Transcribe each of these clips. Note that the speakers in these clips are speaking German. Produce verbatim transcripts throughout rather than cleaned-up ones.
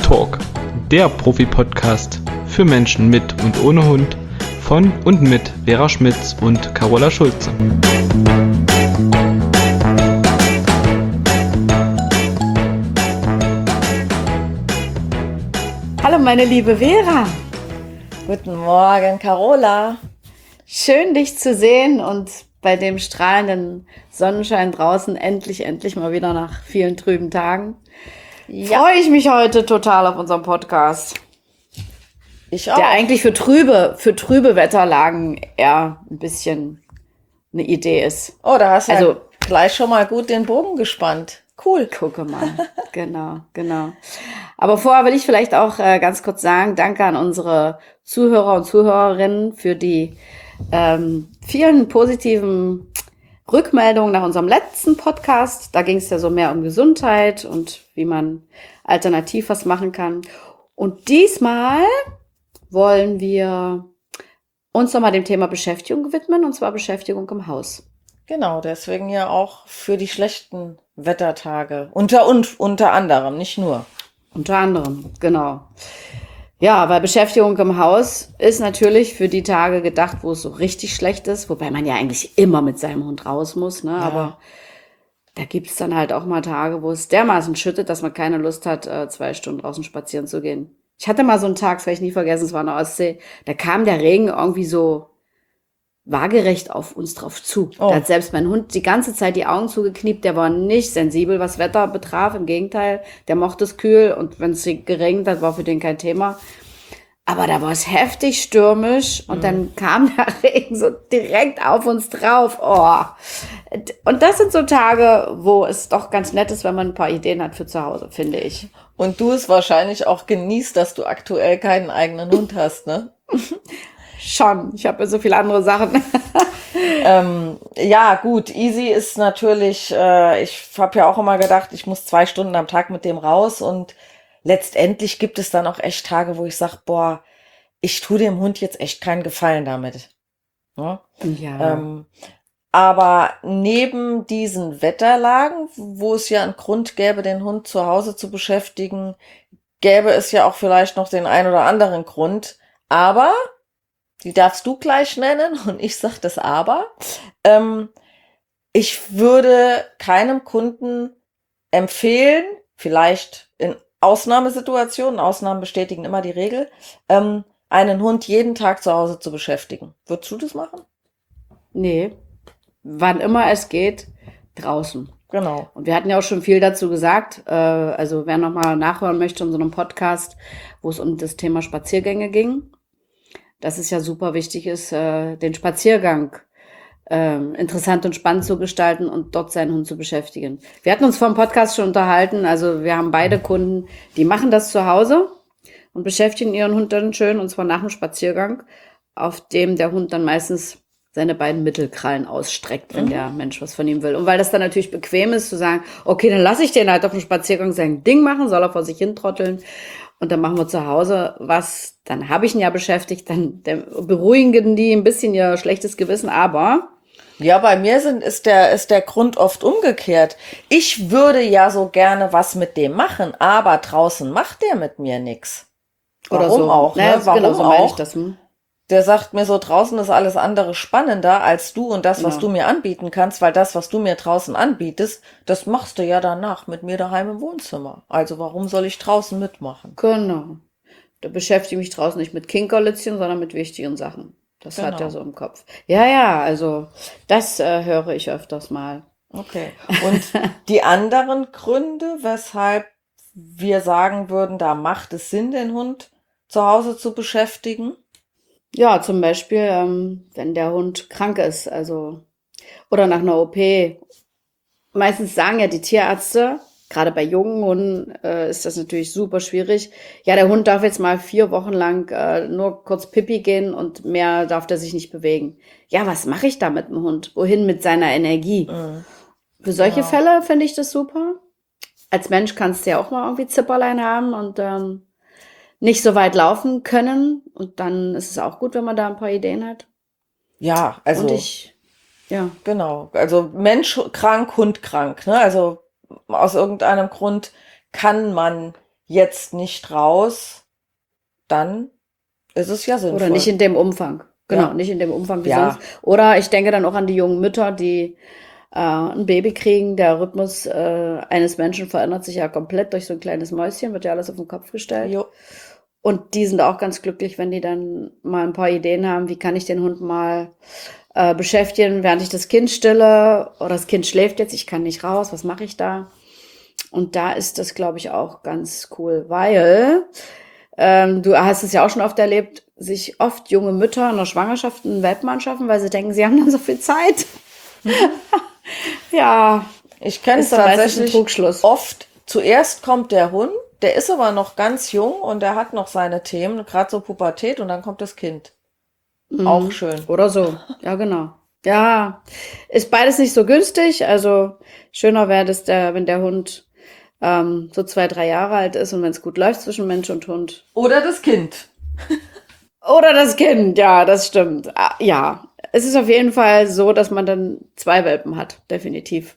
Talk, der Profi-Podcast für Menschen mit und ohne Hund von und mit Vera Schmitz und Carola Schulze. Hallo meine liebe Vera. Guten Morgen, Carola. Schön dich zu sehen und bei dem strahlenden Sonnenschein draußen endlich, endlich mal wieder nach vielen trüben Tagen. Ja. Freue ich mich heute total auf unseren Podcast. Ich auch. Der eigentlich für trübe, für trübe Wetterlagen eher ein bisschen eine Idee ist. Oh, da hast du also, ja gleich schon mal gut den Bogen gespannt. Cool. Gucke mal. Genau, genau. Aber vorher will ich vielleicht auch äh, ganz kurz sagen, danke an unsere Zuhörer und Zuhörerinnen für die ähm, vielen positiven Rückmeldungen nach unserem letzten Podcast. Da ging es ja so mehr um Gesundheit und wie man alternativ was machen kann. Und diesmal wollen wir uns nochmal dem Thema Beschäftigung widmen, und zwar Beschäftigung im Haus. Genau, deswegen ja auch für die schlechten Wettertage. Unter und unter anderem, nicht nur. Unter anderem, genau. Ja, weil Beschäftigung im Haus ist natürlich für die Tage gedacht, wo es so richtig schlecht ist, wobei man ja eigentlich immer mit seinem Hund raus muss, ne? Ja. Aber da gibt's dann halt auch mal Tage, wo es dermaßen schüttet, dass man keine Lust hat, zwei Stunden draußen spazieren zu gehen. Ich hatte mal so einen Tag, das werde ich nie vergessen, es war in der Ostsee, da kam der Regen irgendwie so waagerecht auf uns drauf zu. Oh. Da hat selbst mein Hund die ganze Zeit die Augen zugekniept, der war nicht sensibel, was Wetter betraf, im Gegenteil, der mochte es kühl und wenn es geregnet hat, war für den kein Thema. Aber da war es heftig stürmisch und mhm. dann kam der Regen so direkt auf uns drauf. Oh. Und das sind so Tage, wo es doch ganz nett ist, wenn man ein paar Ideen hat für zu Hause, finde ich. Und du es wahrscheinlich auch genießt, dass du aktuell keinen eigenen Hund hast, ne? Schon, ich habe ja so viele andere Sachen. ähm, ja, gut, easy ist natürlich, äh, ich habe ja auch immer gedacht, ich muss zwei Stunden am Tag mit dem raus und letztendlich gibt es dann auch echt Tage, wo ich sage, boah, ich tue dem Hund jetzt echt keinen Gefallen damit. Ja. ja. Ähm, aber neben diesen Wetterlagen, wo es ja einen Grund gäbe, den Hund zu Hause zu beschäftigen, gäbe es ja auch vielleicht noch den ein oder anderen Grund. Aber die darfst du gleich nennen und ich sag das aber. Ähm, ich würde keinem Kunden empfehlen, vielleicht in Ausnahmesituationen, Ausnahmen bestätigen immer die Regel, ähm, einen Hund jeden Tag zu Hause zu beschäftigen. Würdest du das machen? Nee, wann immer es geht, draußen. Genau. Und wir hatten ja auch schon viel dazu gesagt, äh, also wer nochmal nachhören möchte in so einem Podcast, wo es um das Thema Spaziergänge ging, dass es ja super wichtig ist, äh, den Spaziergang äh, interessant und spannend zu gestalten und dort seinen Hund zu beschäftigen. Wir hatten uns vor dem Podcast schon unterhalten, also wir haben beide Kunden, die machen das zu Hause und beschäftigen ihren Hund dann schön, und zwar nach dem Spaziergang, auf dem der Hund dann meistens seine beiden Mittelkrallen ausstreckt, wenn mhm. der Mensch was von ihm will. Und weil das dann natürlich bequem ist, zu sagen, okay, dann lasse ich den halt auf dem Spaziergang sein Ding machen, soll er vor sich hin trotteln. Und dann machen wir zu Hause was, dann habe ich ihn ja beschäftigt, dann beruhigen die ein bisschen ihr schlechtes Gewissen, aber... Ja, bei mir sind, ist der, ist der Grund oft umgekehrt. Ich würde ja so gerne was mit dem machen, aber draußen macht der mit mir nix. Warum Oder so. auch, ne? Naja, Warum genau, so auch? meine ich das, hm? Der sagt mir so, draußen ist alles andere spannender als du und das, was Ja. du mir anbieten kannst, weil das, was du mir draußen anbietest, das machst du ja danach mit mir daheim im Wohnzimmer. Also warum soll ich draußen mitmachen? Genau. Da beschäftige ich mich draußen nicht mit Kinkerlitzchen, sondern mit wichtigen Sachen. Das Genau. hat er so im Kopf. Ja, ja, also das äh, höre ich öfters mal. Okay. Und die anderen Gründe, weshalb wir sagen würden, da macht es Sinn, den Hund zu Hause zu beschäftigen? Ja, zum Beispiel, ähm, wenn der Hund krank ist, also oder nach einer O P. Meistens sagen ja die Tierärzte, gerade bei jungen Hunden äh, ist das natürlich super schwierig. Ja, der Hund darf jetzt mal vier Wochen lang äh, nur kurz Pipi gehen und mehr darf der sich nicht bewegen. Ja, was mache ich da mit dem Hund? Wohin mit seiner Energie? Mhm. Für solche Ja. Fälle finde ich das super. Als Mensch kannst du ja auch mal irgendwie Zipperlein haben und ähm, nicht so weit laufen können. Und dann ist es auch gut, wenn man da ein paar Ideen hat. Ja, also Und ich, ja. genau. Also Mensch krank, Hund krank. Ne? Also aus irgendeinem Grund kann man jetzt nicht raus, dann ist es ja sinnvoll. Oder nicht in dem Umfang. Genau, Ja. nicht in dem Umfang wie Ja. sonst. Oder ich denke dann auch an die jungen Mütter, die äh, ein Baby kriegen. Der Rhythmus äh, eines Menschen verändert sich ja komplett durch so ein kleines Mäuschen, wird ja alles auf den Kopf gestellt. Jo. Und die sind auch ganz glücklich, wenn die dann mal ein paar Ideen haben, wie kann ich den Hund mal äh, beschäftigen, während ich das Kind stille oder das Kind schläft jetzt, ich kann nicht raus, was mache ich da? Und da ist das, glaube ich, auch ganz cool, weil ähm, du hast es ja auch schon oft erlebt, sich oft junge Mütter in der Schwangerschaft einen Welpenmann schaffen, weil sie denken, sie haben dann so viel Zeit. Ja, Ich kenne es ist dann meistens ein tatsächlich Trugschluss. oft. Zuerst kommt der Hund, der ist aber noch ganz jung und der hat noch seine Themen, gerade so Pubertät, und dann kommt das Kind. Auch schön. Oder so. Ja, genau. Ja, ist beides nicht so günstig. Also schöner wäre das, der, wenn der Hund ähm, so zwei, drei Jahre alt ist und wenn es gut läuft zwischen Mensch und Hund. Oder das Kind. Oder das Kind, ja, das stimmt. Ah, ja, es ist auf jeden Fall so, dass man dann zwei Welpen hat, definitiv.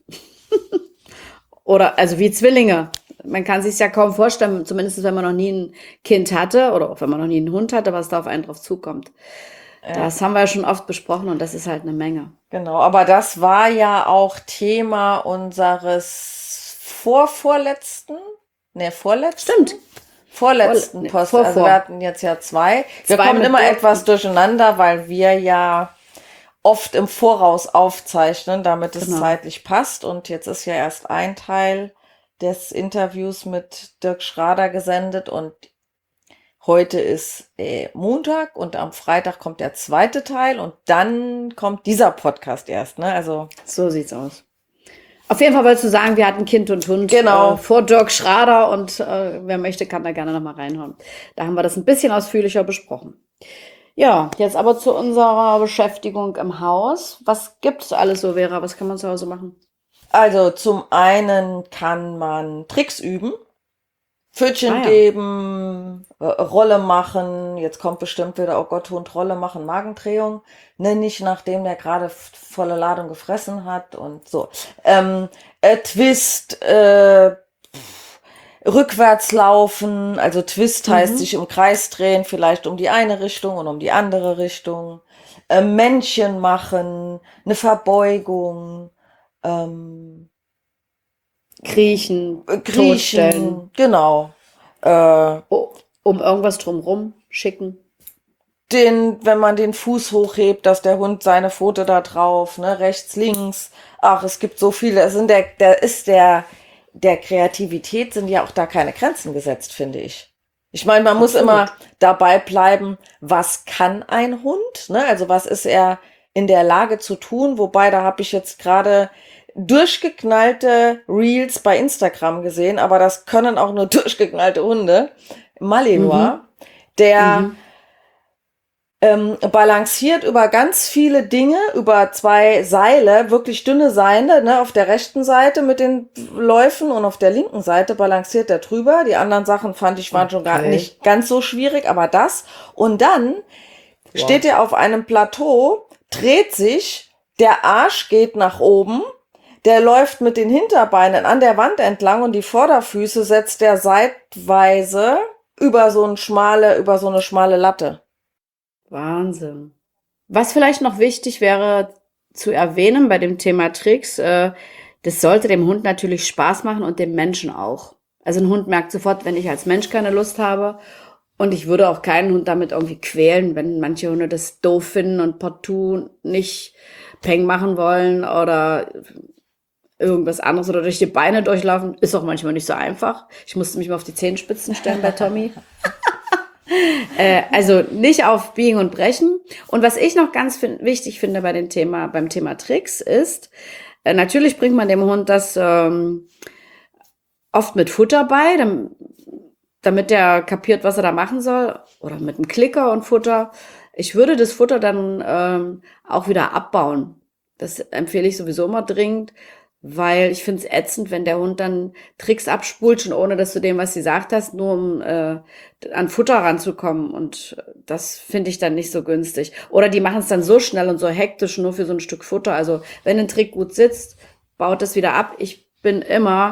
Oder, also wie Zwillinge. Man kann sich ja kaum vorstellen, zumindest wenn man noch nie ein Kind hatte oder auch wenn man noch nie einen Hund hatte, was da auf einen drauf zukommt. Das haben wir ja schon oft besprochen und das ist halt eine Menge. Genau, aber das war ja auch Thema unseres vorvorletzten, ne, vorletzten? Stimmt. Vorletzten Vor- nee, Post. vor- Also vor. wir hatten jetzt ja zwei. Wir Zwei kommen mit immer Doppel- etwas durcheinander, weil wir ja oft im Voraus aufzeichnen, damit es Genau. zeitlich passt. Und jetzt ist ja erst ein Teil des Interviews mit Dirk Schrader gesendet und heute ist äh, Montag und am Freitag kommt der zweite Teil und dann kommt dieser Podcast erst, ne? Also So sieht's aus. Auf jeden Fall wolltest du sagen, wir hatten Kind und Hund Genau. äh, vor Dirk Schrader und äh, wer möchte, kann da gerne nochmal reinhauen. Da haben wir das ein bisschen ausführlicher besprochen. Ja, jetzt aber zu unserer Beschäftigung im Haus. Was gibt's alles so, Vera? Was kann man zu Hause machen? Also zum einen kann man Tricks üben, Pfötchen Ah, ja. geben, äh, Rolle machen. Jetzt kommt bestimmt wieder, oh Gott, Hund Rolle machen, Magendrehung. Ne, nicht nachdem der gerade f- volle Ladung gefressen hat und so. Ähm, äh, Twist, äh, rückwärts laufen, also Twist heißt sich im Kreis drehen, vielleicht um die eine Richtung und um die andere Richtung. Äh, Männchen machen, eine Verbeugung, ähm, Kriechen, äh, totstellen, Griechen, genau. Äh, oh, um irgendwas drumrum schicken. den, wenn man den Fuß hochhebt, dass der Hund seine Pfote da drauf, ne, rechts, links. Ach, es gibt so viele. Es sind der, der ist der, der Kreativität sind ja auch da keine Grenzen gesetzt, finde ich. Ich meine, man muss Absolut. immer dabei bleiben, was kann ein Hund, ne? Also was ist er in der Lage zu tun? Wobei, da habe ich jetzt gerade durchgeknallte Reels bei Instagram gesehen, aber das können auch nur durchgeknallte Hunde. Malinois, der ähm, balanciert über ganz viele Dinge, über zwei Seile, wirklich dünne Seile, ne, auf der rechten Seite mit den Läufen und auf der linken Seite balanciert er drüber. Die anderen Sachen fand ich waren schon gar Okay. nicht ganz so schwierig, aber das. Und dann steht er auf einem Plateau, dreht sich, der Arsch geht nach oben, der läuft mit den Hinterbeinen an der Wand entlang und die Vorderfüße setzt er seitweise über so eine schmale, über so eine schmale Latte. Wahnsinn. Was vielleicht noch wichtig wäre zu erwähnen bei dem Thema Tricks, äh, das sollte dem Hund natürlich Spaß machen und dem Menschen auch. Also ein Hund merkt sofort, wenn ich als Mensch keine Lust habe und ich würde auch keinen Hund damit irgendwie quälen, wenn manche Hunde das doof finden und partout nicht Peng machen wollen oder irgendwas anderes oder durch die Beine durchlaufen, ist auch manchmal nicht so einfach. Ich musste mich mal auf die Zehenspitzen stellen bei Tommy. Äh, also nicht auf Biegen und Brechen. Und was ich noch ganz fin- wichtig finde bei dem Thema, beim Thema Tricks ist, äh, natürlich bringt man dem Hund das ähm, oft mit Futter bei, dam- damit der kapiert, was er da machen soll. Oder mit einem Klicker und Futter. Ich würde das Futter dann ähm, auch wieder abbauen. Das empfehle ich sowieso immer dringend, weil ich finde es ätzend, wenn der Hund dann Tricks abspult, schon ohne dass du dem was gesagt hast, nur um äh, an Futter ranzukommen. Und das finde ich dann nicht so günstig. Oder die machen es dann so schnell und so hektisch nur für so ein Stück Futter. Also wenn ein Trick gut sitzt, baut es wieder ab. Ich bin immer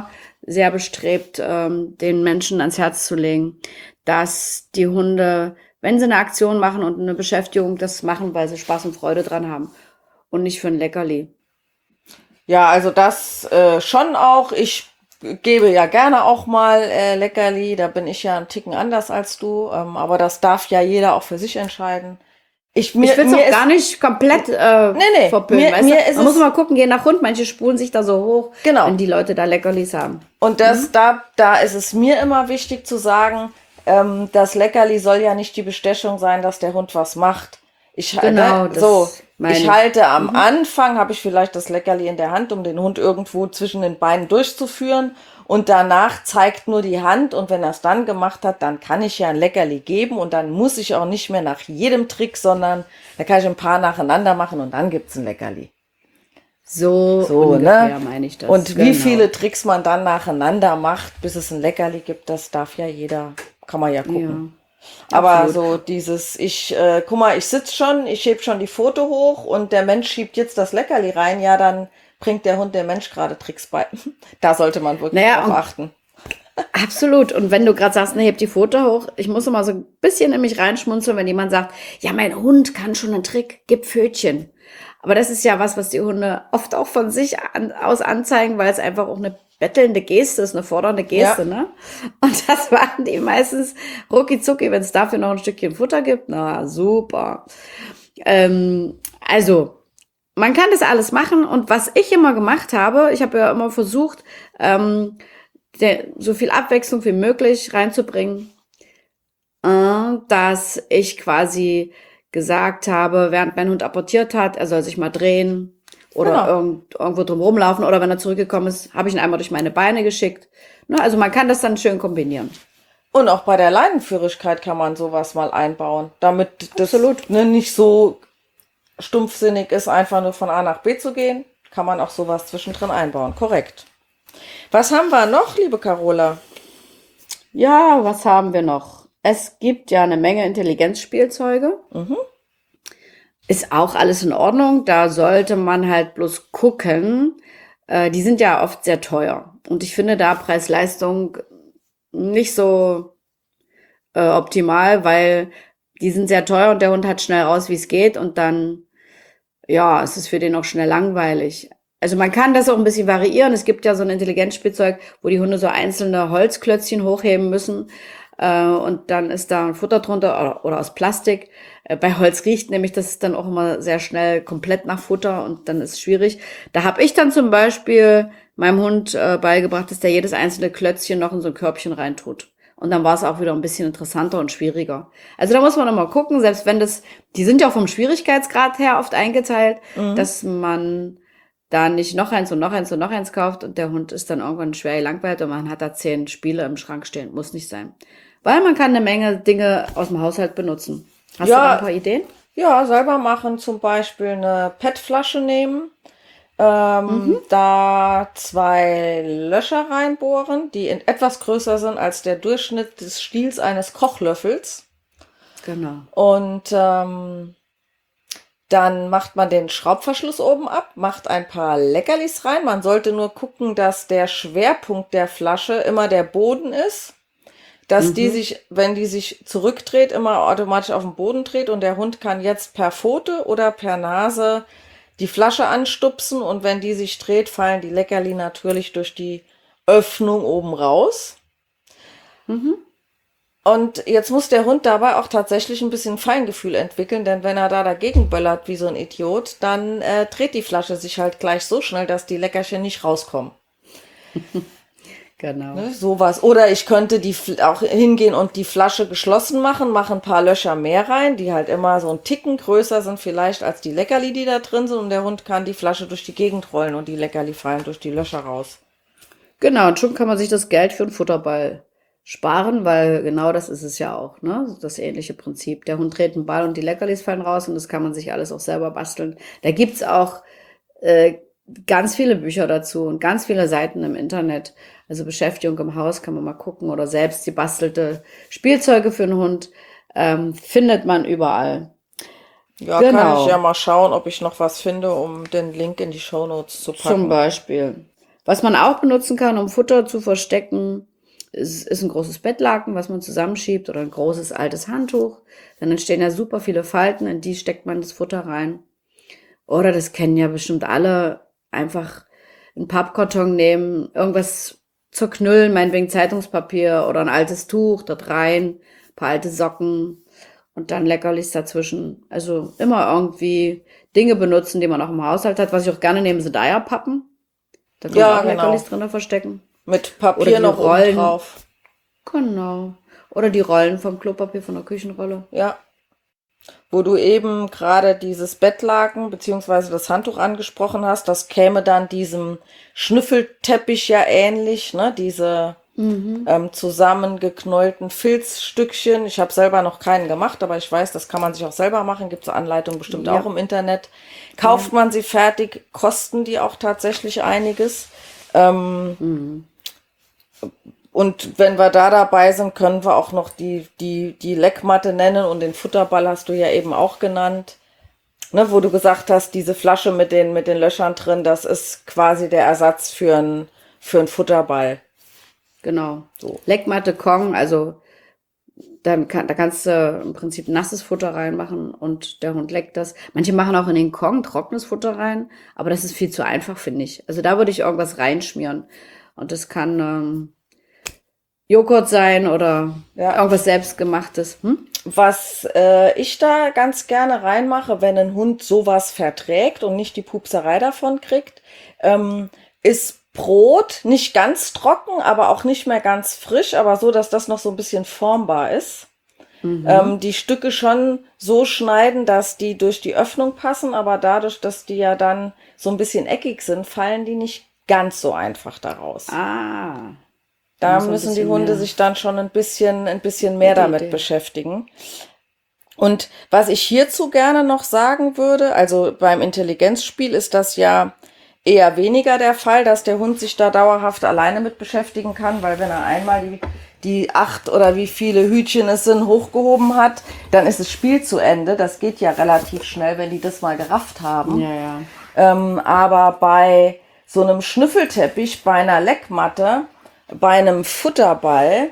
sehr bestrebt, ähm, den Menschen ans Herz zu legen, dass die Hunde, wenn sie eine Aktion machen und eine Beschäftigung, das machen, weil sie Spaß und Freude dran haben und nicht für ein Leckerli. Ja, also das äh, schon auch. Ich gebe ja gerne auch mal äh, Leckerli. Da bin ich ja ein Ticken anders als du. Ähm, aber das darf ja jeder auch für sich entscheiden. Ich, mir, ich will es auch ist, gar nicht komplett äh, nee, nee, verpönen. Mir, weißt mir du? ist Man es, muss mal gucken, je nach Hund. Manche spulen sich da so hoch, genau. wenn die Leute da Leckerlis haben. Und das, mhm. da, da ist es mir immer wichtig zu sagen, ähm, das Leckerli soll ja nicht die Bestechung sein, dass der Hund was macht. Ich, genau, ne, so, ich halte am mhm. Anfang, habe ich vielleicht das Leckerli in der Hand, um den Hund irgendwo zwischen den Beinen durchzuführen. Und danach zeigt nur die Hand. Und wenn er es dann gemacht hat, dann kann ich ja ein Leckerli geben. Und dann muss ich auch nicht mehr nach jedem Trick, sondern da kann ich ein paar nacheinander machen und dann gibt's ein Leckerli. So, so ungefähr ne? meine ich das. Und genau. wie viele Tricks man dann nacheinander macht, bis es ein Leckerli gibt, das darf ja jeder, kann man ja gucken. Ja, aber absolut. So dieses, ich, äh, guck mal, ich sitze schon, ich heb schon die Pfote hoch und der Mensch schiebt jetzt das Leckerli rein, ja, dann bringt der Hund der Mensch gerade Tricks bei. Da sollte man wirklich naja, drauf achten. Absolut. Und wenn du gerade sagst, ne, heb die Pfote hoch, ich muss immer so ein bisschen in mich reinschmunzeln, wenn jemand sagt, ja, mein Hund kann schon einen Trick, gib Pfötchen. Aber das ist ja was, was die Hunde oft auch von sich an, aus anzeigen, weil es einfach auch eine bettelnde Geste ist, eine fordernde Geste, ja. ne? Und das machen die meistens rucki zucki, wenn es dafür noch ein Stückchen Futter gibt. Na, super. Ähm, also, man kann das alles machen. Und was ich immer gemacht habe, ich habe ja immer versucht, ähm, der, so viel Abwechslung wie möglich reinzubringen, äh, dass ich quasi gesagt habe, während mein Hund apportiert hat, er soll sich mal drehen oder genau. irgend, irgendwo drum rumlaufen oder wenn er zurückgekommen ist, habe ich ihn einmal durch meine Beine geschickt. Ne, also man kann das dann schön kombinieren. Und auch bei der Leinenführigkeit kann man sowas mal einbauen, damit das Absolut. Ne, nicht so stumpfsinnig ist, einfach nur von A nach B zu gehen, kann man auch sowas zwischendrin einbauen. Korrekt. Was haben wir noch, liebe Carola? Ja, was haben wir noch? Es gibt ja eine Menge Intelligenzspielzeuge. Mhm. Ist auch alles in Ordnung. Da sollte man halt bloß gucken. Äh, die sind ja oft sehr teuer. Und ich finde da Preis-Leistung nicht so äh, optimal, weil die sind sehr teuer und der Hund hat schnell raus, wie es geht. Und dann, ja, es ist für den auch schnell langweilig. Also man kann das auch ein bisschen variieren. Es gibt ja so ein Intelligenzspielzeug, wo die Hunde so einzelne Holzklötzchen hochheben müssen. Und dann ist da ein Futter drunter oder, oder aus Plastik. Bei Holz riecht nämlich das ist dann auch immer sehr schnell komplett nach Futter und dann ist es schwierig. Da habe ich dann zum Beispiel meinem Hund äh, beigebracht, dass der jedes einzelne Klötzchen noch in so ein Körbchen reintut. Und dann war es auch wieder ein bisschen interessanter und schwieriger. Also da muss man immer gucken, selbst wenn das, die sind ja auch vom Schwierigkeitsgrad her oft eingeteilt, mhm. dass man da nicht noch eins und noch eins und noch eins kauft und der Hund ist dann irgendwann schwer gelangweilt und man hat da zehn Spiele im Schrank stehen. Muss nicht sein. Weil man kann eine Menge Dinge aus dem Haushalt benutzen. Hast ja, du da ein paar Ideen? Ja, selber machen. Zum Beispiel eine P E T-Flasche nehmen. Ähm, mhm. Da zwei Löcher reinbohren, die in etwas größer sind als der Durchschnitt des Stiels eines Kochlöffels. Genau. Und ähm, dann macht man den Schraubverschluss oben ab, macht ein paar Leckerlis rein. Man sollte nur gucken, dass der Schwerpunkt der Flasche immer der Boden ist. Dass mhm. die sich, wenn die sich zurückdreht, immer automatisch auf den Boden dreht und der Hund kann jetzt per Pfote oder per Nase die Flasche anstupsen und wenn die sich dreht, fallen die Leckerli natürlich durch die Öffnung oben raus. Mhm. Und jetzt muss der Hund dabei auch tatsächlich ein bisschen Feingefühl entwickeln, denn wenn er da dagegen böllert wie so ein Idiot, dann äh, dreht die Flasche sich halt gleich so schnell, dass die Leckerchen nicht rauskommen. Genau. Ne, sowas. Oder ich könnte die auch hingehen und die Flasche geschlossen machen, mache ein paar Löcher mehr rein, die halt immer so ein Ticken größer sind vielleicht als die Leckerli, die da drin sind. Und der Hund kann die Flasche durch die Gegend rollen und die Leckerli fallen durch die Löcher raus. Genau, und schon kann man sich das Geld für einen Futterball sparen, weil genau das ist es ja auch, ne? Das ähnliche Prinzip. Der Hund dreht einen Ball und die Leckerlis fallen raus und das kann man sich alles auch selber basteln. Da gibt's auch äh, ganz viele Bücher dazu und ganz viele Seiten im Internet. Also Beschäftigung im Haus kann man mal gucken oder selbst die bastelte Spielzeuge für einen Hund ähm, findet man überall. Ja, genau. Kann ich ja mal schauen, ob ich noch was finde, um den Link in die Shownotes zu packen. Zum Beispiel. Was man auch benutzen kann, um Futter zu verstecken, ist, ist ein großes Bettlaken, was man zusammenschiebt oder ein großes altes Handtuch. Dann entstehen ja super viele Falten, in die steckt man das Futter rein. Oder das kennen ja bestimmt alle, einfach einen Pappkarton nehmen, irgendwas zerknüllen, meinetwegen Zeitungspapier oder ein altes Tuch dort rein, ein paar alte Socken und dann Leckerlis dazwischen. Also immer irgendwie Dinge benutzen, die man auch im Haushalt hat. Was ich auch gerne nehme, sind Eierpappen. Da kann Ja, man auch genau. Leckerlis drin verstecken. Mit Oder Papier die noch oben Rollen. drauf. Genau. Oder die Rollen vom Klopapier, von der Küchenrolle. Ja. Wo du eben gerade dieses Bettlaken beziehungsweise das Handtuch angesprochen hast, das käme dann diesem Schnüffelteppich ja ähnlich, ne? Diese Mhm. ähm, zusammengeknäulten Filzstückchen. Ich habe selber noch keinen gemacht, aber ich weiß, das kann man sich auch selber machen. Gibt es Anleitungen bestimmt Ja. auch im Internet. Kauft man sie fertig, kosten die auch tatsächlich einiges. Ähm, Mhm. Und wenn wir da dabei sind, können wir auch noch die, die, die Leckmatte nennen und den Futterball hast du ja eben auch genannt. Ne, wo du gesagt hast, diese Flasche mit den, mit den Löchern drin, das ist quasi der Ersatz für einen für einen Futterball. Genau. So. Leckmatte, Kong, also dann kann, da kannst du im Prinzip nasses Futter reinmachen und der Hund leckt das. Manche machen auch in den Kong trockenes Futter rein, aber das ist viel zu einfach, finde ich. Also da würde ich irgendwas reinschmieren. Und das kann ähm, Joghurt sein oder Ja. irgendwas selbstgemachtes. Hm? Was äh, ich da ganz gerne reinmache, wenn ein Hund sowas verträgt und nicht die Pupserei davon kriegt, ähm, ist Brot, nicht ganz trocken, aber auch nicht mehr ganz frisch, aber so, dass das noch so ein bisschen formbar ist. Mhm. Ähm, die Stücke schon so schneiden, dass die durch die Öffnung passen, aber dadurch, dass die ja dann so ein bisschen eckig sind, fallen die nicht ganz so einfach daraus. Ah. Da muss man ein müssen die bisschen Hunde mehr- sich dann schon ein bisschen, ein bisschen mehr Gute damit Idee. beschäftigen. Und was ich hierzu gerne noch sagen würde, also beim Intelligenzspiel ist das ja eher weniger der Fall, dass der Hund sich da dauerhaft alleine mit beschäftigen kann, weil wenn er einmal die, die acht oder wie viele Hütchen es sind hochgehoben hat, dann ist das Spiel zu Ende. Das geht ja relativ schnell, wenn die das mal gerafft haben. Ja, ja. Ähm, aber bei so einem Schnüffelteppich, bei einer Leckmatte, bei einem Futterball,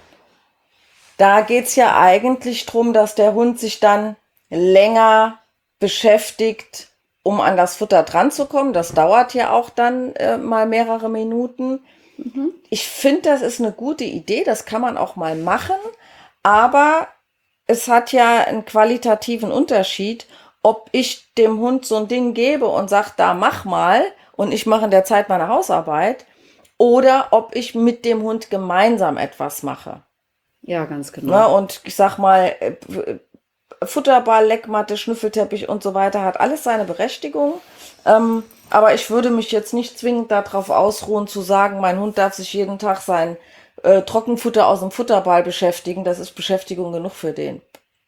da geht's ja eigentlich drum, dass der Hund sich dann länger beschäftigt, um an das Futter dran zu kommen. Das dauert ja auch dann äh, mal mehrere Minuten. Ich finde, das ist eine gute Idee, das kann man auch mal machen, aber es hat ja einen qualitativen Unterschied, ob ich dem Hund so ein Ding gebe und sage, da mach mal und ich mache in der Zeit meine Hausarbeit, oder ob ich mit dem Hund gemeinsam etwas mache. Ja, ganz genau. Ne? Und ich sag mal, äh, Futterball, Leckmatte, Schnüffelteppich und so weiter hat alles seine Berechtigung. Ähm, aber ich würde mich jetzt nicht zwingend darauf ausruhen zu sagen, mein Hund darf sich jeden Tag sein äh, Trockenfutter aus dem Futterball beschäftigen. Das ist Beschäftigung genug für den.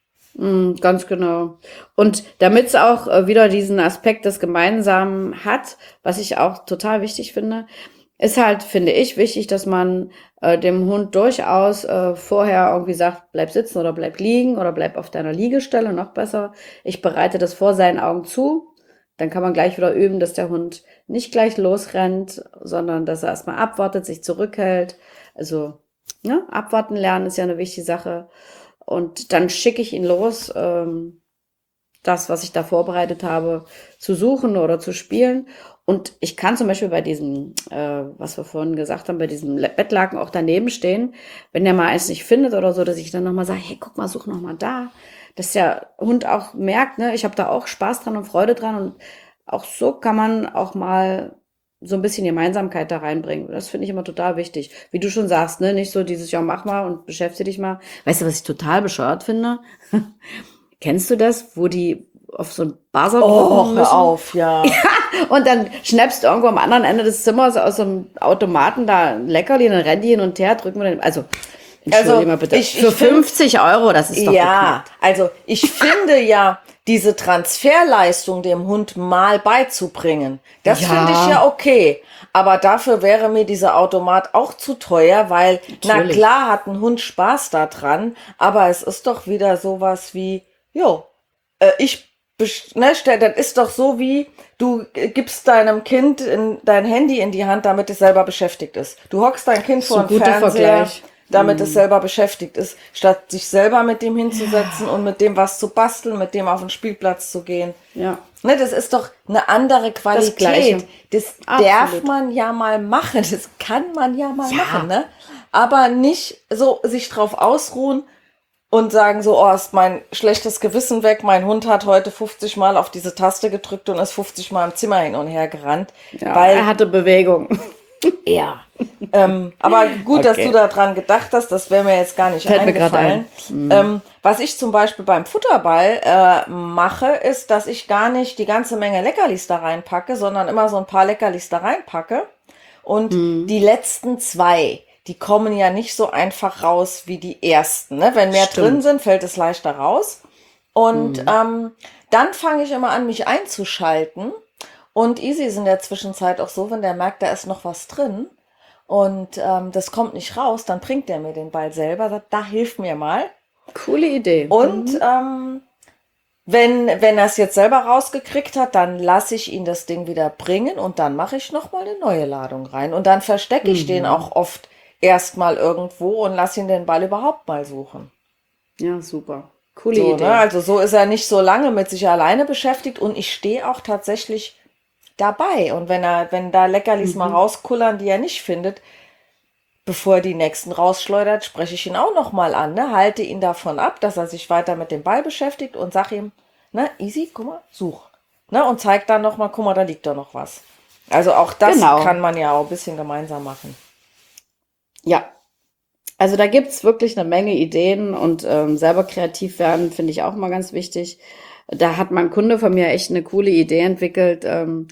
Mm, ganz genau. Und damit es auch äh, wieder diesen Aspekt des Gemeinsamen hat, was ich auch total wichtig finde, ist halt, finde ich, wichtig, dass man äh, dem Hund durchaus äh, vorher irgendwie sagt, bleib sitzen oder bleib liegen oder bleib auf deiner Liegestelle, noch besser. Ich bereite das vor seinen Augen zu. Dann kann man gleich wieder üben, dass der Hund nicht gleich losrennt, sondern dass er erstmal abwartet, sich zurückhält. Also, ne, abwarten lernen ist ja eine wichtige Sache. Und dann schicke ich ihn los, ähm, das, was ich da vorbereitet habe, zu suchen oder zu spielen. Und ich kann zum Beispiel bei diesem, äh, was wir vorhin gesagt haben, bei diesem Le- Bettlaken auch daneben stehen, wenn der mal eins nicht findet oder so, dass ich dann nochmal sage, hey, guck mal, such nochmal da. Dass der Hund auch merkt, ne, ich habe da auch Spaß dran und Freude dran. Und auch so kann man auch mal so ein bisschen Gemeinsamkeit da reinbringen. Das finde ich immer total wichtig. Wie du schon sagst, ne, nicht so dieses, ja, mach mal und beschäftige dich mal. Weißt du, was ich total bescheuert finde? Kennst du das, wo die auf so ein Buzzer drücken Oh, müssen? hör auf, ja. Und dann schnappst du irgendwo am anderen Ende des Zimmers aus so einem Automaten da ein Leckerli, dann rennen die hin und her, drücken wir den, also, entschuldige Also, mal bitte. ich- Für ich find- fünfzig Euro, das ist doch Ja, geknackt. also ich finde ja, diese Transferleistung dem Hund mal beizubringen, das Ja. finde ich ja okay. Aber dafür wäre mir dieser Automat auch zu teuer, weil, na Natürlich. klar hat ein Hund Spaß daran, aber es ist doch wieder sowas wie, jo, äh, ich Ne, stell, das ist doch so wie, du gibst deinem Kind in, dein Handy in die Hand, damit es selber beschäftigt ist. Du hockst dein Kind vor den Fernseher, Vergleich. damit mm. es selber beschäftigt ist, statt sich selber mit dem hinzusetzen ja. und mit dem was zu basteln, mit dem auf den Spielplatz zu gehen. Ja. Ne, das ist doch eine andere Qualität. Das, das darf man ja mal machen, das kann man ja mal ja. machen, ne? Aber nicht so sich drauf ausruhen, und sagen so, oh, ist mein schlechtes Gewissen weg, mein Hund hat heute fünfzig Mal auf diese Taste gedrückt und ist fünfzig Mal im Zimmer hin und her gerannt. Ja, weil er hatte Bewegung. Ja. ähm, aber gut, okay. dass du daran gedacht hast, das wäre mir jetzt gar nicht Fällt eingefallen. Ein. Ähm, was ich zum Beispiel beim Futterball äh, mache, ist, dass ich gar nicht die ganze Menge Leckerlis da reinpacke, sondern immer so ein paar Leckerlis da reinpacke. Und mhm. die letzten zwei, die kommen ja nicht so einfach raus wie die ersten. Ne? Wenn mehr Stimmt. drin sind, fällt es leichter raus. Und mhm. ähm, dann fange ich immer an, mich einzuschalten. Und Easy ist in der Zwischenzeit auch so, wenn der merkt, da ist noch was drin und ähm, das kommt nicht raus, dann bringt der mir den Ball selber, sagt, da hilf mir mal. Coole Idee. Und mhm. ähm, wenn, wenn er es jetzt selber rausgekriegt hat, dann lasse ich ihn das Ding wieder bringen und dann mache ich nochmal eine neue Ladung rein. Und dann verstecke ich mhm. den auch oft erstmal irgendwo und lass ihn den Ball überhaupt mal suchen. Ja, super. Coole so, Idee. Ne? Also so ist er nicht so lange mit sich alleine beschäftigt und ich stehe auch tatsächlich dabei. Und wenn er, wenn da Leckerlis mhm. mal rauskullern, die er nicht findet, bevor er die nächsten rausschleudert, spreche ich ihn auch nochmal an, ne? Halte ihn davon ab, dass er sich weiter mit dem Ball beschäftigt und sag ihm, ne, Easy, guck mal, such. Ne? Und zeig dann nochmal, guck mal, da liegt doch noch was. Also auch das genau. kann man ja auch ein bisschen gemeinsam machen. Ja, also da gibt's wirklich eine Menge Ideen und ähm, selber kreativ werden, finde ich auch mal ganz wichtig. Da hat mein Kunde von mir echt eine coole Idee entwickelt. Ähm,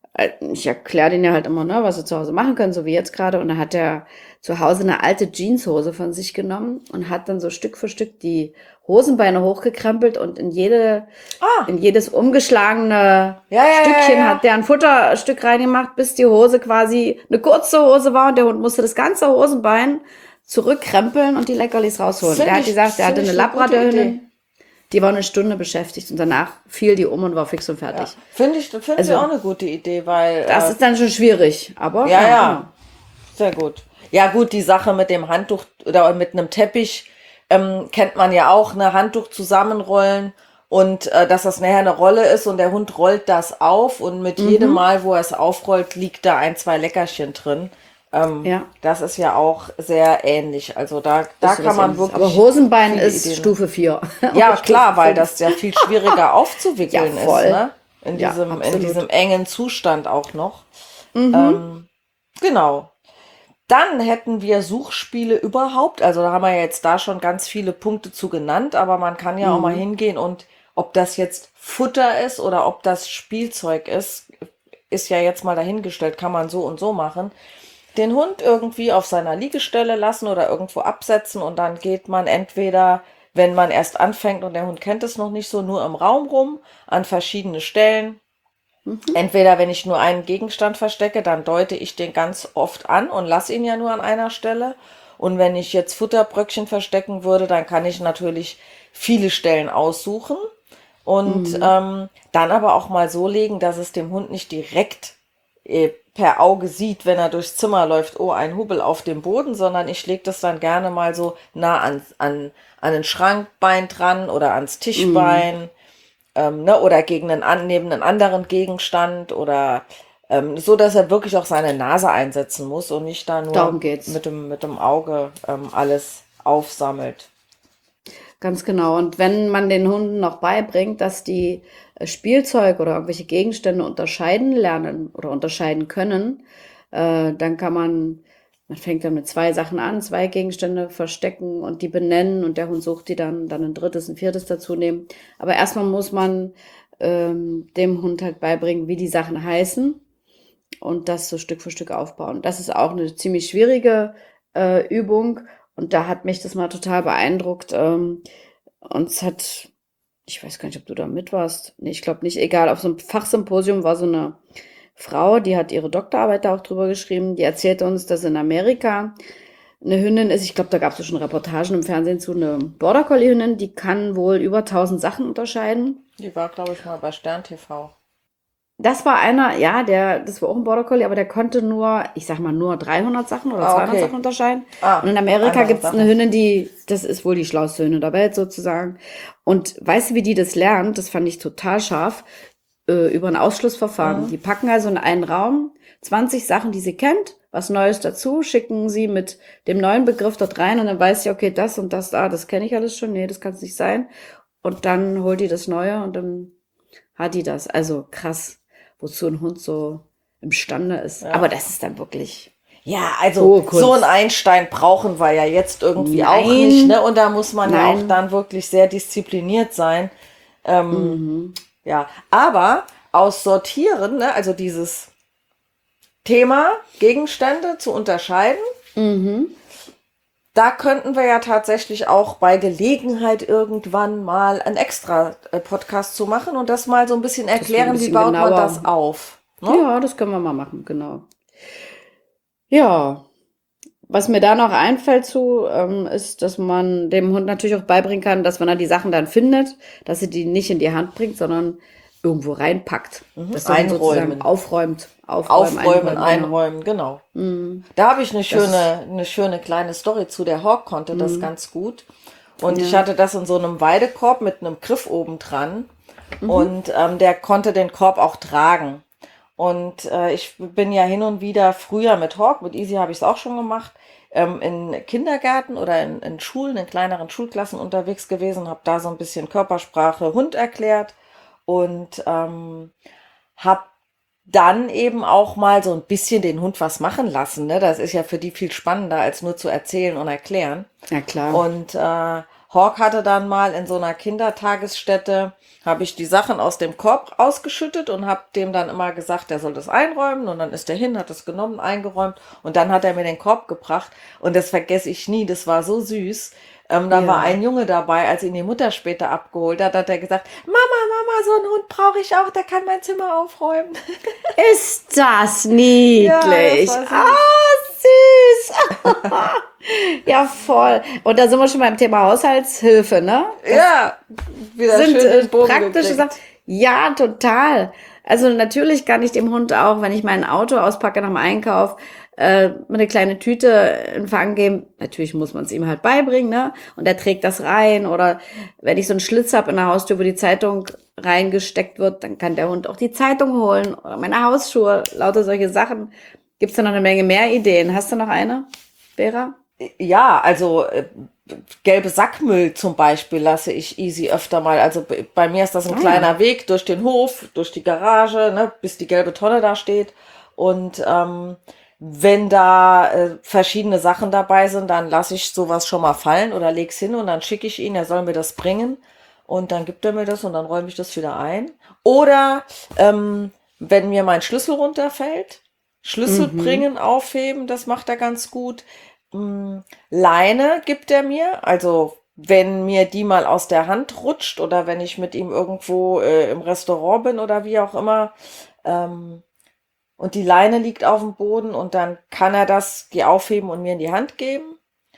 ich erkläre denen ja halt immer, ne, was sie zu Hause machen können, so wie jetzt gerade. Und dann hat er zu Hause eine alte Jeanshose von sich genommen und hat dann so Stück für Stück die Hosenbeine hochgekrempelt und in jede, ah. in jedes umgeschlagene ja, ja, Stückchen ja, ja. hat der ein Futterstück reingemacht, bis die Hose quasi eine kurze Hose war und der Hund musste das ganze Hosenbein zurückkrempeln und die Leckerlis rausholen. Find der hat ich, gesagt, er hatte eine eine Labradorhündin. Die war eine Stunde beschäftigt und danach fiel die um und war fix und fertig. Ja. Finde ich, find also, ich auch eine gute Idee, weil... Das äh, ist dann schon schwierig, aber... Ja, ja, ja, sehr gut. Ja gut, die Sache mit dem Handtuch oder mit einem Teppich ähm, kennt man ja auch, ne, Handtuch zusammenrollen und äh, dass das nachher eine Rolle ist und der Hund rollt das auf und mit mhm. jedem Mal, wo er es aufrollt, liegt da ein, zwei Leckerchen drin. Ähm, ja. Das ist ja auch sehr ähnlich. Also da, da kann man wirklich... Aber Hosenbein ist Ideen. Stufe vier. Ja, klar, weil das ja viel schwieriger aufzuwickeln ja, voll. ist. Ne? In, ja, diesem, in diesem engen Zustand auch noch. Mhm. Ähm, genau. Dann hätten wir Suchspiele überhaupt. Also da haben wir jetzt da schon ganz viele Punkte zu genannt. Aber man kann ja mhm. auch mal hingehen und ob das jetzt Futter ist oder ob das Spielzeug ist, ist ja jetzt mal dahingestellt, kann man so und so machen. Den Hund irgendwie auf seiner Liegestelle lassen oder irgendwo absetzen und dann geht man entweder, wenn man erst anfängt und der Hund kennt es noch nicht so, nur im Raum rum, an verschiedene Stellen. Mhm. Entweder, wenn ich nur einen Gegenstand verstecke, dann deute ich den ganz oft an und lasse ihn ja nur an einer Stelle. Und wenn ich jetzt Futterbröckchen verstecken würde, dann kann ich natürlich viele Stellen aussuchen und mhm. ähm, dann aber auch mal so legen, dass es dem Hund nicht direkt äh, per Auge sieht, wenn er durchs Zimmer läuft, oh, ein Hubel auf dem Boden, sondern ich lege das dann gerne mal so nah an, an, an ein Schrankbein dran oder ans Tischbein mm. ähm, ne, oder gegen einen, neben einen anderen Gegenstand oder ähm, so, dass er wirklich auch seine Nase einsetzen muss und nicht da nur mit dem, mit dem Auge ähm, alles aufsammelt. Ganz genau. Und wenn man den Hunden noch beibringt, dass die Spielzeug oder irgendwelche Gegenstände unterscheiden lernen oder unterscheiden können, äh, dann kann man, man fängt dann mit zwei Sachen an, zwei Gegenstände verstecken und die benennen und der Hund sucht die dann, dann ein drittes, ein viertes dazu nehmen. Aber erstmal muss man ähm, dem Hund halt beibringen, wie die Sachen heißen und das so Stück für Stück aufbauen. Das ist auch eine ziemlich schwierige äh, Übung. Und da hat mich das mal total beeindruckt. Ähm, und es hat, ich weiß gar nicht, ob du da mit warst. Nee, ich glaube nicht. Egal, auf so einem Fachsymposium war so eine Frau, die hat ihre Doktorarbeit da auch drüber geschrieben. Die erzählte uns, dass in Amerika eine Hündin ist. Ich glaube, da gab es schon Reportagen im Fernsehen zu, eine Border Collie Hündin. Die kann wohl über tausend Sachen unterscheiden. Die war, glaube ich, mal bei Stern T V. Das war einer, ja, der, das war auch ein Border Collie, aber der konnte nur, ich sag mal, nur dreihundert Sachen oder Ah, zweihundert okay. Sachen unterscheiden. Ah, und in Amerika andere gibt's Sachen. eine Hündin, die, das ist wohl die schlauste Hündin der Welt sozusagen. Und weißt du, wie die das lernt? Das fand ich total scharf. Äh, über ein Ausschlussverfahren. Mhm. Die packen also in einen Raum zwanzig Sachen, die sie kennt, was Neues dazu, schicken sie mit dem neuen Begriff dort rein und dann weiß sie, okay, das und das, ah, das kenne ich alles schon, nee, das kann es nicht sein. Und dann holt die das Neue und dann hat die das. Also krass, wozu ein Hund so imstande ist. Ja. Aber das ist dann wirklich Ja, also Oh, Kunst. so einen Einstein brauchen wir ja jetzt irgendwie Nein. auch nicht, ne? Und da muss man ja Nein. auch dann wirklich sehr diszipliniert sein. Ähm, Ja, aber aus Sortieren, ne? Also dieses Thema Gegenstände zu unterscheiden, da könnten wir ja tatsächlich auch bei Gelegenheit irgendwann mal einen extra äh, Podcast zu machen und das mal so ein bisschen erklären, bisschen wie baut man genauer. das auf. Ne? Ja, das können wir mal machen, genau. Ja, was mir da noch einfällt zu, ähm, ist, dass man dem Hund natürlich auch beibringen kann, dass wenn er die Sachen dann findet, dass er die nicht in die Hand bringt, sondern irgendwo reinpackt. Dass er dann sozusagen Einräumen. aufräumt. Aufräumen, Aufräumen, einräumen, einräumen, genau. Da habe ich eine schöne, eine schöne kleine Story zu. Der Hawk konnte das ganz gut. Und ich hatte das in so einem Weidekorb mit einem Griff oben dran. Und ähm, der konnte den Korb auch tragen. Und äh, ich bin ja hin und wieder früher mit Hawk, mit Easy habe ich es auch schon gemacht, ähm, in Kindergärten oder in, in Schulen, in kleineren Schulklassen unterwegs gewesen, habe da so ein bisschen Körpersprache Hund erklärt und ähm, habe dann eben auch mal so ein bisschen den Hund was machen lassen. Ne? Das ist ja für die viel spannender, als nur zu erzählen und erklären. Ja, klar. Und äh, Hawk hatte dann mal in so einer Kindertagesstätte, habe ich die Sachen aus dem Korb ausgeschüttet und habe dem dann immer gesagt, er soll das einräumen. Und dann ist er hin, hat es genommen, eingeräumt. Und dann hat er mir den Korb gebracht. Und das vergesse ich nie, das war so süß. Ähm, da Ja. war ein Junge dabei, als ihn die Mutter später abgeholt hat, hat er gesagt, Mama, Mama, so einen Hund brauche ich auch, der kann mein Zimmer aufräumen. Ist das niedlich? Ja, das war Ah, süß. Ja, voll. Und da sind wir schon beim Thema Haushaltshilfe, ne? Ja, wieder Sind schön äh, den Bogen praktische gekriegt. Sachen. Ja, total. Also natürlich kann ich dem Hund auch, wenn ich mein Auto auspacke nach dem Einkauf, äh, eine kleine Tüte in Empfang geben. Natürlich muss man es ihm halt beibringen, ne? Und er trägt das rein. Oder wenn ich so einen Schlitz habe in der Haustür, wo die Zeitung reingesteckt wird, dann kann der Hund auch die Zeitung holen. Oder meine Hausschuhe, lauter solche Sachen. Gibt's da noch eine Menge mehr Ideen? Hast du noch eine, Vera? Ja, also äh, gelbe Sackmüll zum Beispiel lasse ich Easy öfter mal. Also b- bei mir ist das ein Ah, kleiner ja. Weg durch den Hof, durch die Garage, ne, bis die gelbe Tonne da steht. Und ähm, wenn da äh, verschiedene Sachen dabei sind, dann lasse ich sowas schon mal fallen oder leg's hin und dann schicke ich ihn, er soll mir das bringen. Und dann gibt er mir das und dann räume ich das wieder ein. Oder ähm, wenn mir mein Schlüssel runterfällt, Schlüssel bringen, aufheben, das macht er ganz gut. Mm, Leine gibt er mir, also wenn mir die mal aus der Hand rutscht oder wenn ich mit ihm irgendwo äh, im Restaurant bin oder wie auch immer, ähm, und die Leine liegt auf dem Boden und dann kann er das, die aufheben und mir in die Hand geben.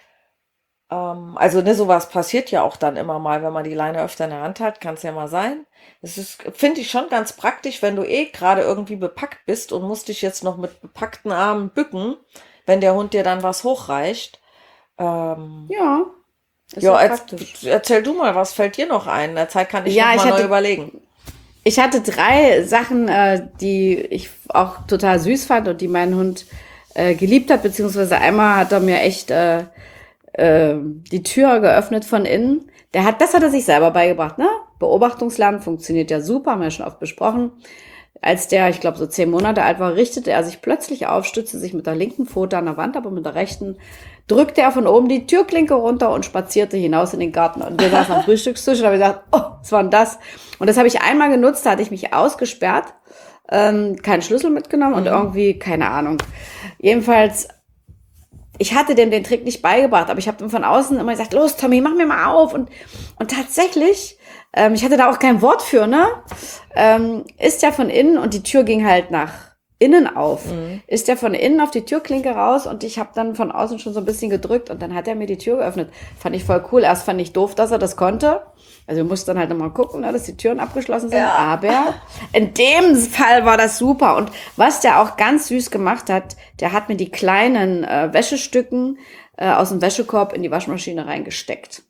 Ähm, also ne, sowas passiert ja auch dann immer mal, wenn man die Leine öfter in der Hand hat, kann es ja mal sein. Das ist, finde ich schon ganz praktisch, wenn du eh gerade irgendwie bepackt bist und musst dich jetzt noch mit bepackten Armen bücken, wenn der Hund dir dann was hochreicht. Ähm, Ja. Ist ja, ja erz- praktisch. erzähl du mal, was fällt dir noch ein? In der Zeit kann ich Ja, noch ich mal neu hatte- überlegen. Ich hatte drei Sachen, äh, die ich auch total süß fand und die mein Hund äh, geliebt hat, beziehungsweise einmal hat er mir echt äh, äh, die Tür geöffnet von innen. Der hat, das hat er sich selber beigebracht, ne? Beobachtungslernen funktioniert ja super, haben wir ja schon oft besprochen. Als der, ich glaube, so zehn Monate alt war, richtete er sich plötzlich auf, stützte sich mit der linken Pfote an der Wand, aber mit der rechten drückte er von oben die Türklinke runter und spazierte hinaus in den Garten. Und wir saßen am Frühstückstisch und haben gesagt, oh, was war denn das? Und das habe ich einmal genutzt, da hatte ich mich ausgesperrt, ähm, keinen Schlüssel mitgenommen und irgendwie, keine Ahnung. Jedenfalls, ich hatte dem den Trick nicht beigebracht, aber ich habe ihm von außen immer gesagt, los Tommy, mach mir mal auf. Und, und tatsächlich, ähm, ich hatte da auch kein Wort für, ne? Ähm, ist ja von innen und die Tür ging halt nach innen auf. Mhm. Ist der von innen auf die Türklinke raus und ich habe dann von außen schon so ein bisschen gedrückt und dann hat er mir die Tür geöffnet. Fand ich voll cool. Erst fand ich doof, dass er das konnte. Also wir mussten dann halt nochmal gucken, ne, dass die Türen abgeschlossen sind. Ja. Aber in dem Fall war das super. Und was der auch ganz süß gemacht hat, der hat mir die kleinen äh, Wäschestücken äh, aus dem Wäschekorb in die Waschmaschine reingesteckt.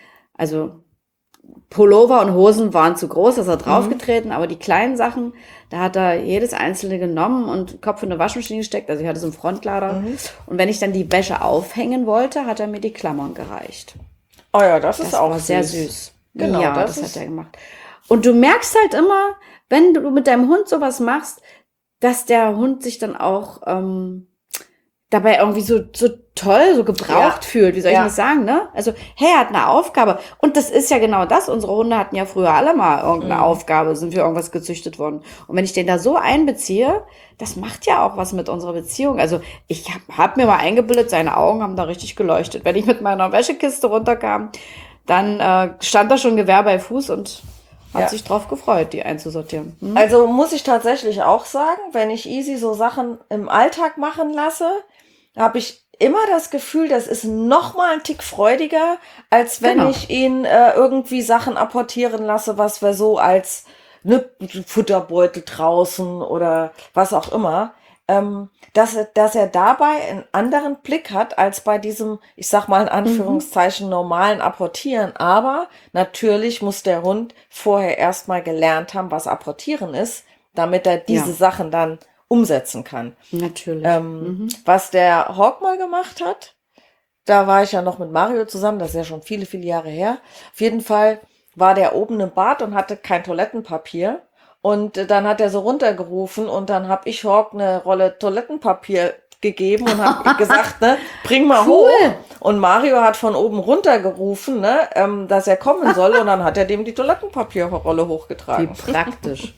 Also Pullover und Hosen waren zu groß, das hat er draufgetreten, aber die kleinen Sachen, da hat er jedes einzelne genommen und Kopf in eine Waschmaschine gesteckt, also ich hatte so einen Frontlader. Mhm. Und wenn ich dann die Wäsche aufhängen wollte, hat er mir die Klammern gereicht. Oh ja, das ist Das auch war süß. sehr süß. Genau, ja, das das, ist- hat er gemacht. Und du merkst halt immer, wenn du mit deinem Hund sowas machst, dass der Hund sich dann auch ähm, dabei irgendwie so, so toll, so gebraucht Ja. fühlt. Wie soll ich Ja. das sagen, ne? Also, hey, er hat eine Aufgabe. Und das ist ja genau das. Unsere Hunde hatten ja früher alle mal irgendeine Mhm. Aufgabe, sind für irgendwas gezüchtet worden. Und wenn ich den da so einbeziehe, das macht ja auch was mit unserer Beziehung. Also, ich hab, hab mir mal eingebildet, seine Augen haben da richtig geleuchtet. Wenn ich mit meiner Wäschekiste runterkam, dann äh, stand da schon Gewehr bei Fuß und hat Ja. sich drauf gefreut, die einzusortieren. Hm? Also muss ich tatsächlich auch sagen, wenn ich Easy so Sachen im Alltag machen lasse, habe ich immer das Gefühl, das ist noch mal ein Tick freudiger, als wenn Genau. ich ihn äh, irgendwie Sachen apportieren lasse, was wir so als ne, Futterbeutel draußen oder was auch immer. Ähm, dass, er- dass er dabei einen anderen Blick hat als bei diesem, ich sag mal in Anführungszeichen, normalen Apportieren. Aber natürlich muss der Hund vorher erstmal gelernt haben, was Apportieren ist, damit er diese Ja. Sachen dann umsetzen kann. Natürlich. Ähm, Mhm. Was der Hawk mal gemacht hat, da war ich ja noch mit Mario zusammen, das ist ja schon viele, viele Jahre her. Auf jeden Fall war der oben im Bad und hatte kein Toilettenpapier. Und äh, dann hat er so runtergerufen und dann habe ich Hawk eine Rolle Toilettenpapier gegeben und habe gesagt, ne, bring mal Cool. hoch. Und Mario hat von oben runtergerufen, ne, ähm, dass er kommen soll und dann hat er dem die Toilettenpapierrolle Wie hochgetragen. praktisch.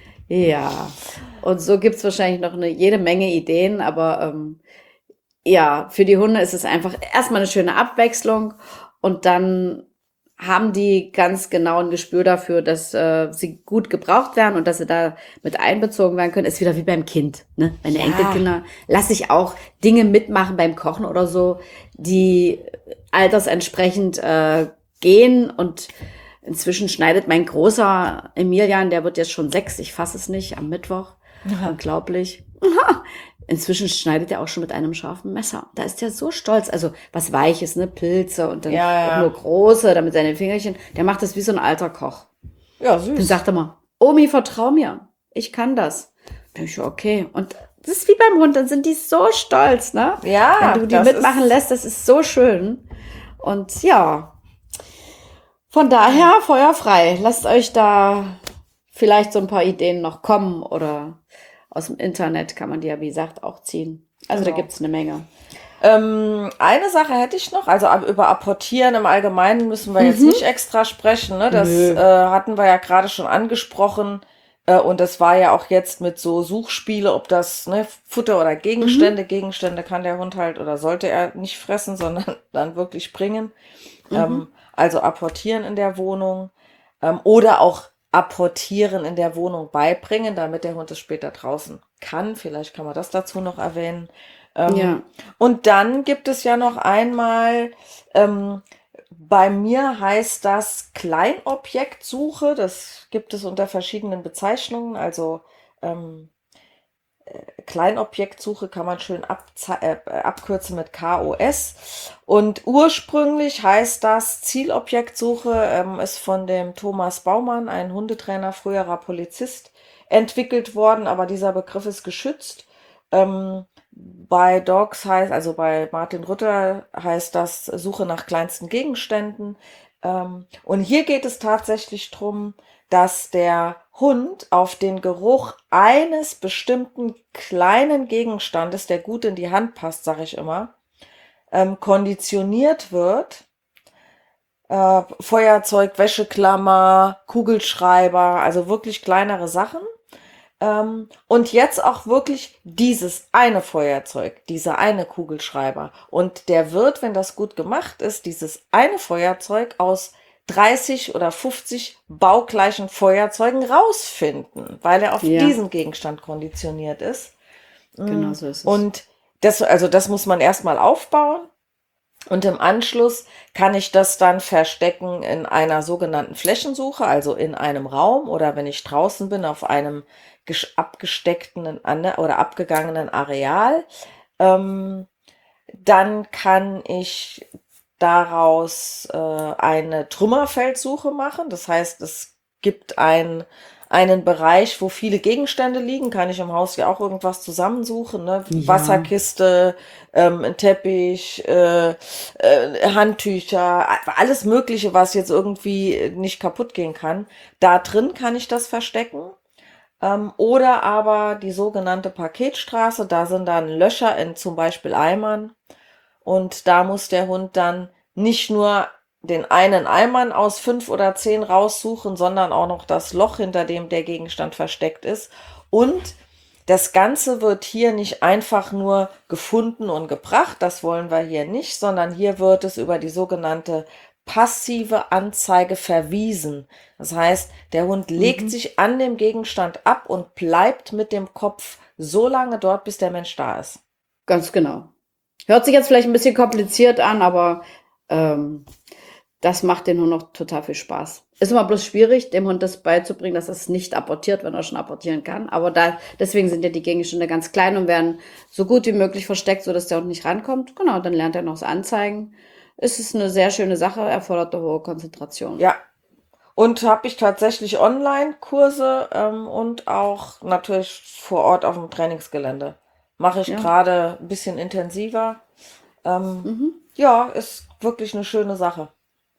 Ja. Und so gibt's wahrscheinlich noch eine jede Menge Ideen, aber ähm, ja, für die Hunde ist es einfach erstmal eine schöne Abwechslung und dann haben die ganz genau ein Gespür dafür, dass äh, sie gut gebraucht werden und dass sie da mit einbezogen werden können. Ist wieder wie beim Kind, ne? Meine Ja. Enkelkinder lasse ich auch Dinge mitmachen beim Kochen oder so, die altersentsprechend äh, gehen und inzwischen schneidet mein großer Emilian, der wird jetzt schon sechs, ich fasse es nicht, am Mittwoch. Unglaublich. Inzwischen schneidet er auch schon mit einem scharfen Messer. Da ist er so stolz. Also was Weiches, ne? Pilze und dann Ja, ja. auch nur große, damit seine Fingerchen. Der macht das wie so ein alter Koch. Ja, Dann süß. sagt er mal, Omi, vertrau mir. Ich kann das. Dann denk ich, okay. Und das ist wie beim Hund, dann sind die so stolz, ne? Ja, Wenn du die das mitmachen ist- lässt, das ist so schön. Und ja, von daher Feuer frei. Lasst euch da vielleicht so ein paar Ideen noch kommen oder aus dem Internet kann man die ja, wie gesagt, auch ziehen. Also Genau. da gibt's eine Menge. Ähm, eine Sache hätte ich noch, also ab- über Apportieren im Allgemeinen müssen wir jetzt nicht extra sprechen, ne? Das Nö. äh, hatten wir ja gerade schon angesprochen äh, und das war ja auch jetzt mit so Suchspiele, ob das ne, Futter oder Gegenstände, Gegenstände kann der Hund halt oder sollte er nicht fressen, sondern dann wirklich bringen. Ähm, also apportieren in der Wohnung ähm, oder auch apportieren in der Wohnung beibringen, damit der Hund es später draußen kann. Vielleicht kann man das dazu noch erwähnen. Ähm, Ja. Und dann gibt es ja noch einmal, ähm, bei mir heißt das Kleinobjektsuche. Das gibt es unter verschiedenen Bezeichnungen. Also ähm, äh, Kleinobjektsuche kann man schön abzei- äh, abkürzen mit K O S. Und ursprünglich heißt das Zielobjektsuche, ähm, ist von dem Thomas Baumann, ein Hundetrainer, früherer Polizist, entwickelt worden. Aber dieser Begriff ist geschützt. Ähm, bei Dogs heißt, also bei Martin Rütter heißt das Suche nach kleinsten Gegenständen. Ähm, und hier geht es tatsächlich drum, dass der Hund auf den Geruch eines bestimmten kleinen Gegenstandes, der gut in die Hand passt, sage ich immer, ähm, konditioniert wird. Äh, Feuerzeug, Wäscheklammer, Kugelschreiber, also wirklich kleinere Sachen. Ähm, und jetzt auch wirklich dieses eine Feuerzeug, dieser eine Kugelschreiber. Und der wird, wenn das gut gemacht ist, dieses eine Feuerzeug aus dreißig oder fünfzig baugleichen Feuerzeugen rausfinden, weil er auf Ja. diesen Gegenstand konditioniert ist. Genau so ist es. Und das, also das muss man erstmal aufbauen. Und im Anschluss kann ich das dann verstecken in einer sogenannten Flächensuche, also in einem Raum oder wenn ich draußen bin auf einem abgesteckten oder abgegangenen Areal. Ähm, dann kann ich daraus äh, eine Trümmerfeldsuche machen. Das heißt, es gibt ein einen Bereich, wo viele Gegenstände liegen, kann ich im Haus ja auch irgendwas zusammensuchen, ne? Ja. Wasserkiste, ähm, ein Teppich, äh, äh, Handtücher, alles Mögliche, was jetzt irgendwie nicht kaputt gehen kann. Da drin kann ich das verstecken. Ähm, oder aber die sogenannte Paketstraße, da sind dann Löcher in zum Beispiel Eimern und da muss der Hund dann nicht nur den einen Eimern aus fünf oder zehn raussuchen, sondern auch noch das Loch, hinter dem der Gegenstand versteckt ist. Und das Ganze wird hier nicht einfach nur gefunden und gebracht, das wollen wir hier nicht, sondern hier wird es über die sogenannte passive Anzeige verwiesen. Das heißt, der Hund legt mhm. sich an dem Gegenstand ab und bleibt mit dem Kopf so lange dort, bis der Mensch da ist. Ganz genau. Hört sich jetzt vielleicht ein bisschen kompliziert an, aber ähm, das macht den Hund noch total viel Spaß. Ist immer bloß schwierig, dem Hund das beizubringen, dass er es nicht apportiert, wenn er schon apportieren kann. Aber da, deswegen sind ja die Gegenstände ganz klein und werden so gut wie möglich versteckt, sodass der Hund nicht rankommt. Genau, dann lernt er noch das Anzeigen. Es ist eine sehr schöne Sache, erfordert eine hohe Konzentration. Ja, und habe ich tatsächlich Online-Kurse ähm, und auch natürlich vor Ort auf dem Trainingsgelände. Mache ich ja. gerade ein bisschen intensiver. Ähm, mhm. Ja, ist wirklich eine schöne Sache.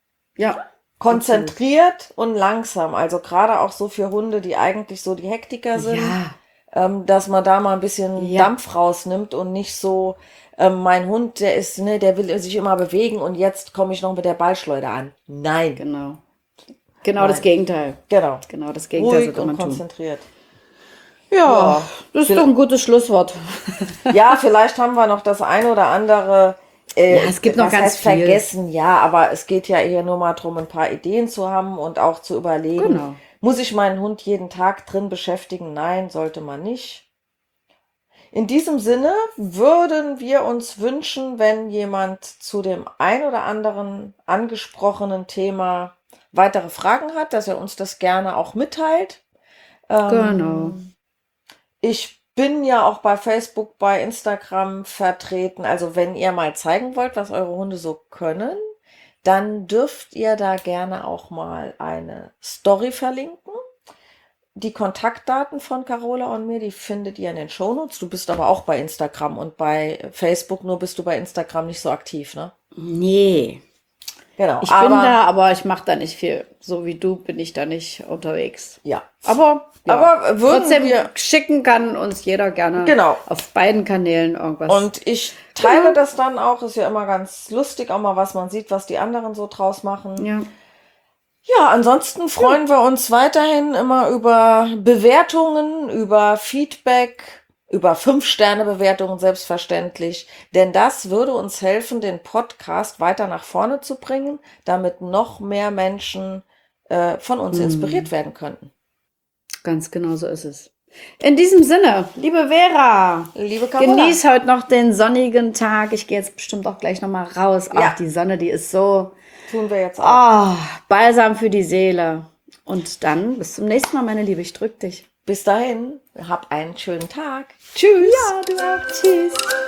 Ja. Konzentriert absolut. Und langsam. Also gerade auch so für Hunde, die eigentlich so die Hektiker sind, ja. ähm, dass man da mal ein bisschen ja. Dampf rausnimmt und nicht so, ähm, mein Hund, der ist, ne, der will sich immer bewegen und jetzt komme ich noch mit der Ballschleuder an. Nein. Genau. Genau Nein. das Gegenteil. Genau. Genau das Gegenteil. Ruhig und konzentriert. Ja, ja, das ist doch ein gutes Schlusswort. Ja, vielleicht haben wir noch das eine oder andere Äh, ja, es gibt noch ganz viel. Vergessen, ja, aber es geht ja eher nur mal darum, ein paar Ideen zu haben und auch zu überlegen, genau. Muss ich meinen Hund jeden Tag drin beschäftigen? Nein, sollte man nicht. In diesem Sinne würden wir uns wünschen, wenn jemand zu dem ein oder anderen angesprochenen Thema weitere Fragen hat, dass er uns das gerne auch mitteilt. Ähm, genau. Ich bin ja auch bei Facebook, bei Instagram vertreten. Also wenn ihr mal zeigen wollt, was eure Hunde so können, dann dürft ihr da gerne auch mal eine Story verlinken. Die Kontaktdaten von Carola und mir, die findet ihr in den Shownotes. Du bist aber auch bei Instagram und bei Facebook, nur bist du bei Instagram nicht so aktiv, ne? Nee. Genau. Ich bin da, aber ich mache da nicht viel. So wie du bin ich da nicht unterwegs. Ja. Aber, ja. aber würden trotzdem wir schicken kann uns jeder gerne genau. auf beiden Kanälen irgendwas. Und ich teile genau. das dann auch. Ist ja immer ganz lustig, auch mal was man sieht, was die anderen so draus machen. Ja. Ja, ansonsten freuen ja. wir uns weiterhin immer über Bewertungen, über Feedback, über Fünf-Sterne-Bewertungen selbstverständlich. Denn das würde uns helfen, den Podcast weiter nach vorne zu bringen, damit noch mehr Menschen äh, von uns hm. inspiriert werden könnten. Ganz genau so ist es. In diesem Sinne, liebe Vera, liebe Carola, genieß heute noch den sonnigen Tag. Ich gehe jetzt bestimmt auch gleich nochmal raus. Ach, ja. die Sonne, die ist so... Tun wir jetzt auch. Oh, Balsam für die Seele. Und dann bis zum nächsten Mal, meine Liebe. Ich drück dich. Bis dahin, hab einen schönen Tag. Tschüss. Ja, du auch. Tschüss.